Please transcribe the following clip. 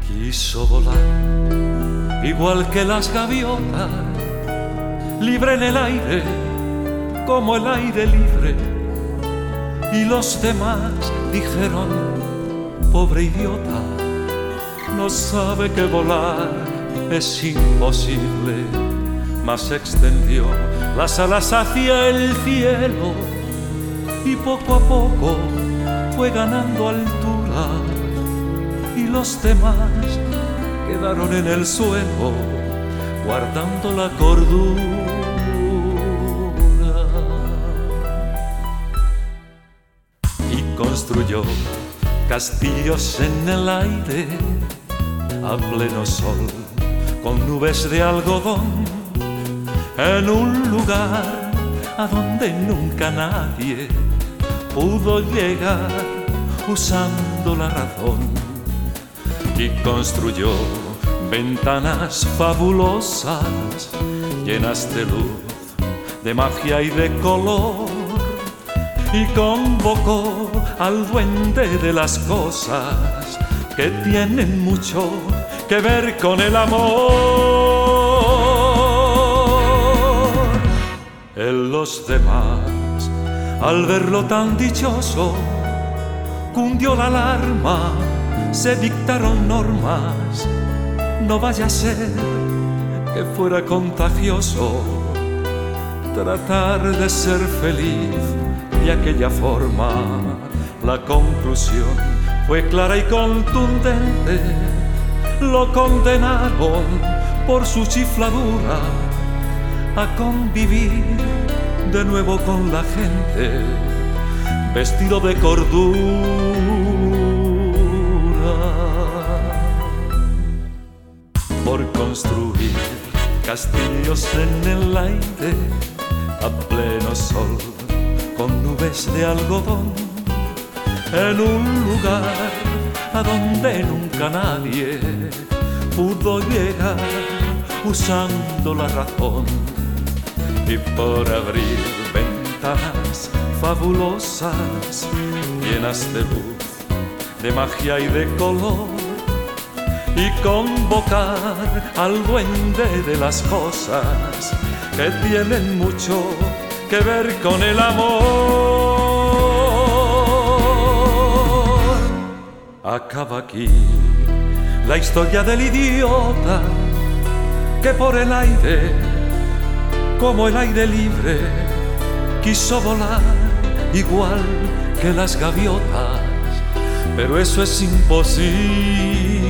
Quiso volar igual que las gaviotas, libre en el aire, como el aire libre. Y los demás dijeron: pobre idiota, no sabe que volar es imposible. Mas extendió las alas hacia el cielo y poco a poco fue ganando altura. Y los demás quedaron en el suelo guardando la cordura. Y construyó castillos en el aire a pleno sol, con nubes de algodón, en un lugar a donde nunca nadie pudo llegar usando la razón. Y construyó ventanas fabulosas llenas de luz, de magia y de color, y convocó al duende de las cosas que tienen mucho que ver con el amor. En los demás, al verlo tan dichoso, cundió la alarma, se dictaron normas. No vaya a ser que fuera contagioso tratar de ser feliz de aquella forma. La conclusión fue clara y contundente: lo condenaron por su chifladura a convivir de nuevo con la gente, vestido de cordura. Por construir castillos en el aire a pleno sol, con nubes de algodón, en un lugar a donde nunca nadie pudo llegar usando la razón. Y por abrir ventanas fabulosas llenas de luz, de magia y de color, y convocar al duende de las cosas que tienen mucho que ver con el amor. Acaba aquí la historia del idiota que por el aire, como el aire libre, quiso volar igual que las gaviotas, pero eso es imposible.